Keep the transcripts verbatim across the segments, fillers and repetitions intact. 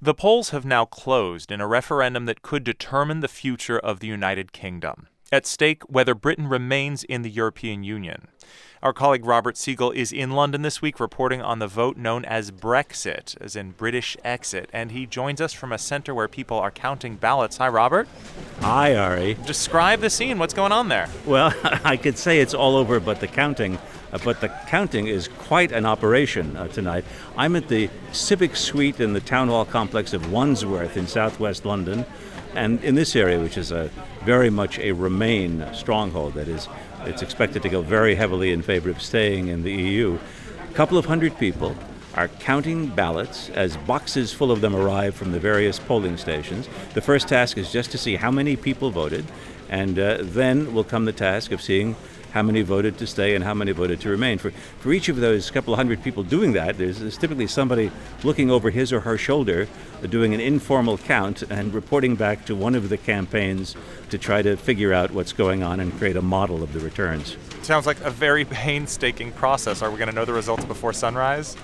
The polls have now closed in a referendum that could determine the future of the United Kingdom. At stake, whether Britain remains in the European Union. Our colleague Robert Siegel is in London this week reporting on the vote known as Brexit, as in British exit, and he joins us from a center where people are counting ballots. Hi, Robert. Hi, Ari. Describe the scene. What's going on there? Well, I could say it's all over but the counting, uh, but the counting is quite an operation uh, tonight. I'm at the Civic Suite in the Town Hall complex of Wandsworth in southwest London, and in this area, which is a very much a Remain stronghold, that is, it's expected to go very heavily in favor of staying in the E U. A couple of hundred people are counting ballots as boxes full of them arrive from the various polling stations. The first task is just to see how many people voted, and uh, then will come the task of seeing how many voted to stay and how many voted to remain. For for each of those couple of hundred people doing that, there's, there's typically somebody looking over his or her shoulder, uh, doing an informal count and reporting back to one of the campaigns to try to figure out what's going on and create a model of the returns. Sounds like a very painstaking process. Are we going to know the results before sunrise?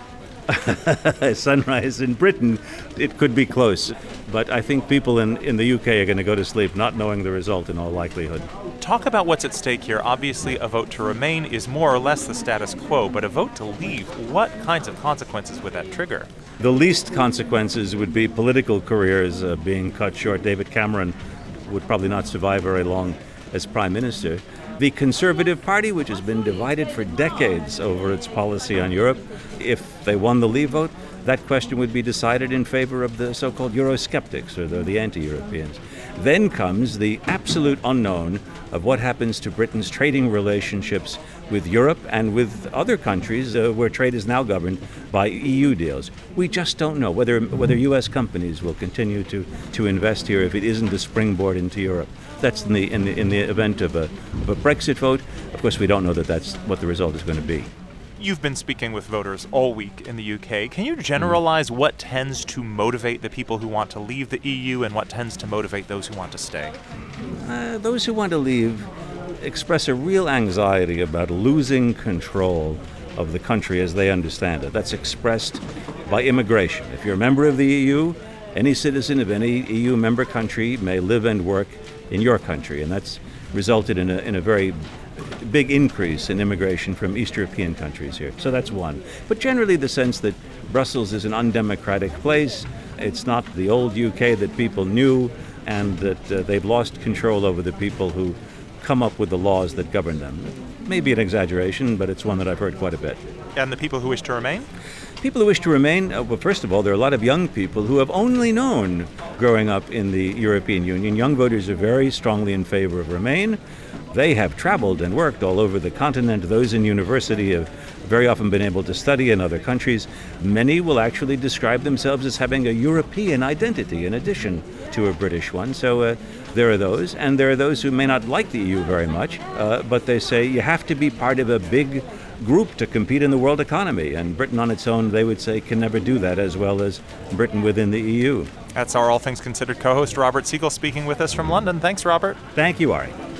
Sunrise in Britain, it could be close. But I think people in, in the U K are going to go to sleep not knowing the result in all likelihood. Talk about what's at stake here. Obviously, a vote to remain is more or less the status quo, but a vote to leave, what kinds of consequences would that trigger? The least consequences would be political careers uh, being cut short. David Cameron would probably not survive very long as Prime Minister. The Conservative Party, which has been divided for decades over its policy on Europe, if they won the Leave vote, that question would be decided in favor of the so-called Eurosceptics, or the, the anti-Europeans. Then comes the absolute unknown of what happens to Britain's trading relationships with Europe and with other countries uh, where trade is now governed by E U deals. We just don't know whether whether U S companies will continue to, to invest here if it isn't a springboard into Europe. That's in the, in the in the event of a, of a Brexit vote. Of course, we don't know that that's what the result is going to be. You've been speaking with voters all week in the U K. Can you generalize mm. what tends to motivate the people who want to leave the E U and what tends to motivate those who want to stay? Uh, those who want to leave express a real anxiety about losing control of the country as they understand it. That's expressed by immigration. If you're a member of the E U, any citizen of any E U member country may live and work in your country, and that's resulted in a, in a very big increase in immigration from East European countries here. So that's one. But generally the sense that Brussels is an undemocratic place, it's not the old U K that people knew, and that uh, they've lost control over the people who come up with the laws that govern them. Maybe an exaggeration, but it's one that I've heard quite a bit. And the people who wish to remain? People who wish to remain, uh, well, first of all, there are a lot of young people who have only known growing up in the European Union. Young voters are very strongly in favor of Remain. They have traveled and worked all over the continent. Those in university have very often been able to study in other countries. Many will actually describe themselves as having a European identity in addition to a British one. So uh, there are those. And there are those who may not like the E U very much, uh, but they say you have to be part of a big group to compete in the world economy. And Britain on its own, they would say, can never do that as well as Britain within the E U. That's our All Things Considered co-host, Robert Siegel, speaking with us from London. Thanks, Robert. Thank you, Ari.